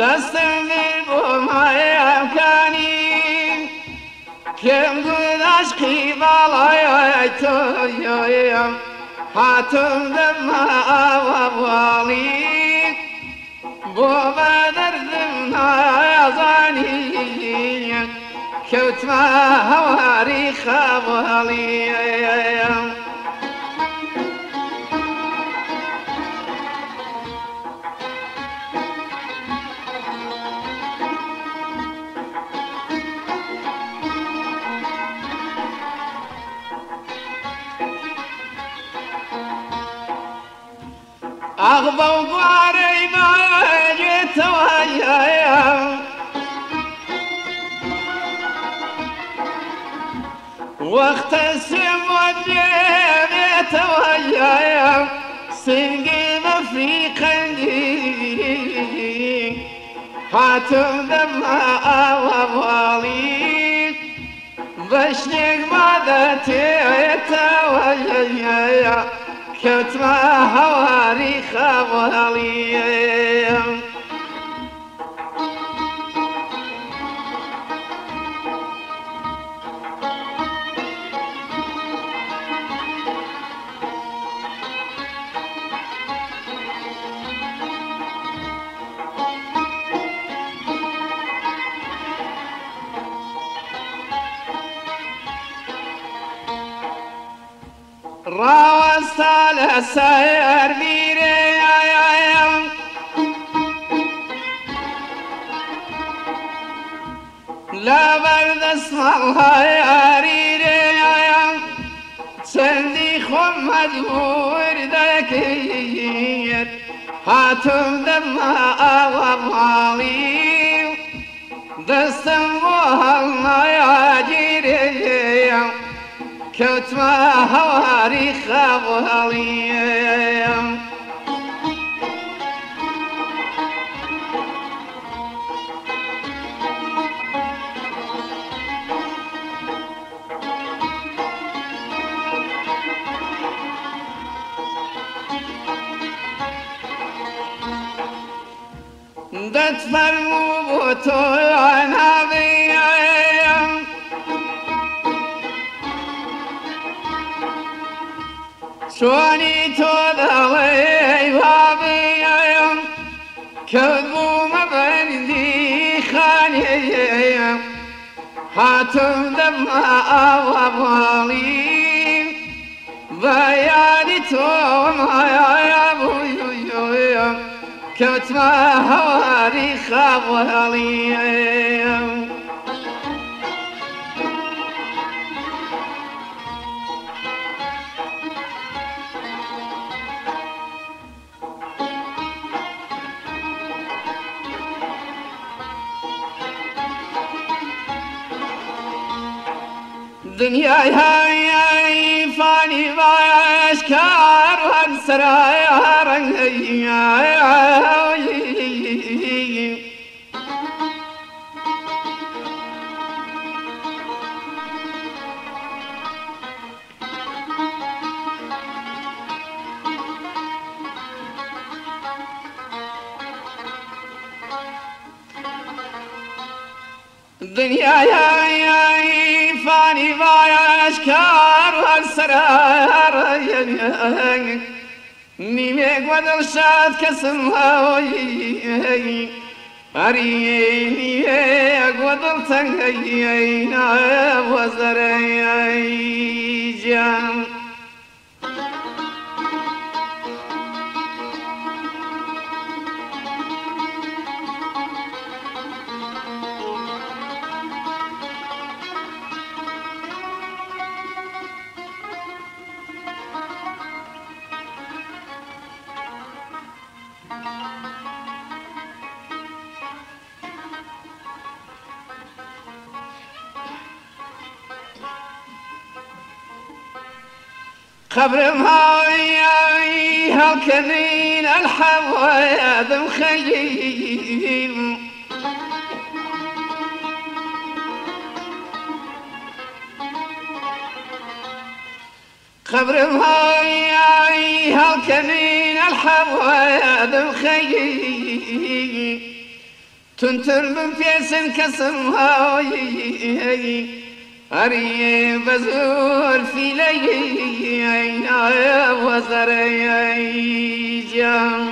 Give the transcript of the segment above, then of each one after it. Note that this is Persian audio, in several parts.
دستم بمایکانی کم بود عشقی بالای تویم هاتم دم اوالی بو بدردم نازانی كوت ما هواري خبالي أغضب باري ما جيت ويايا وقت السموات ويايا سنقيم في قلبي هاتم دماء وغالي بشنق ماذا تتويايا كنت ما هواري خبالي راوست على سير بيري لا برد اسم الله يا ريري تندي خم مجبور ذكير هاتم دماء وغالي دستم وهالنا يا جيري كوت ما هواري خبالي دت فرمو بوتو انا بيام شوني تودوي بابيام كذبو مبندي خانيام هاتم دماء وغالي بياني توم يا بويا كوت ما هواري خبالي دنيا هاي فاني باشكار وانسرايا رنجيا دنيا هاي فاني باشكار وانسرايا نيمك ودرشات كسماوي أريني أقودر تنقينا وزري جام خبرم هاي هالكنين الحواد مخيم خبرم هاي هالكنين الحواد مخيم تنتر بفيسن كسم هاي أري بزور في لي وزري جام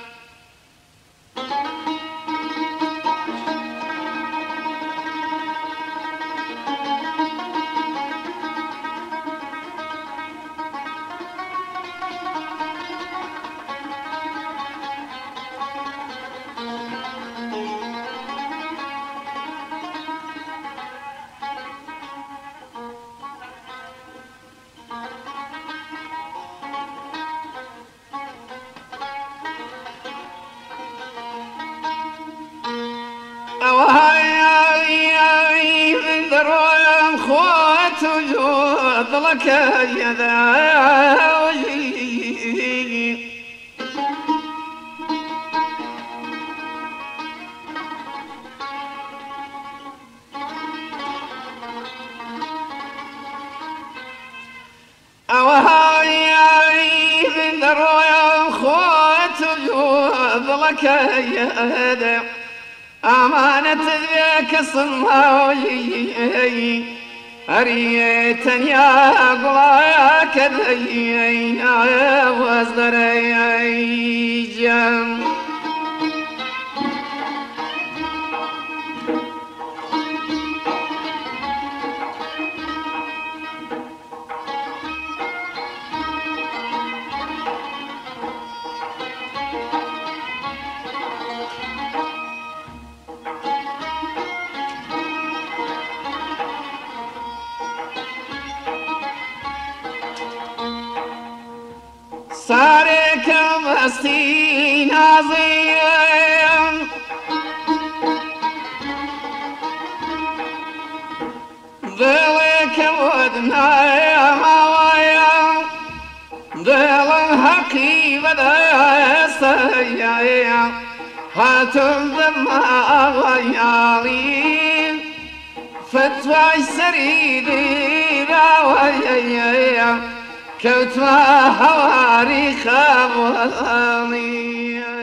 وهاي من دروم خوات وجود لك يا ذاوي وهاي من دروم خوات وجود لك يا ذاوي أمانة ذيك صنهاوي أريتني أقلاك ذيين وزري جام صارك مسين عظيم ذلك ودنا يا موايا ذل الحقيب ذا هاتم ذما غيالين فتوى سريدي ذا ويا كوت ما هواري خاب وظالي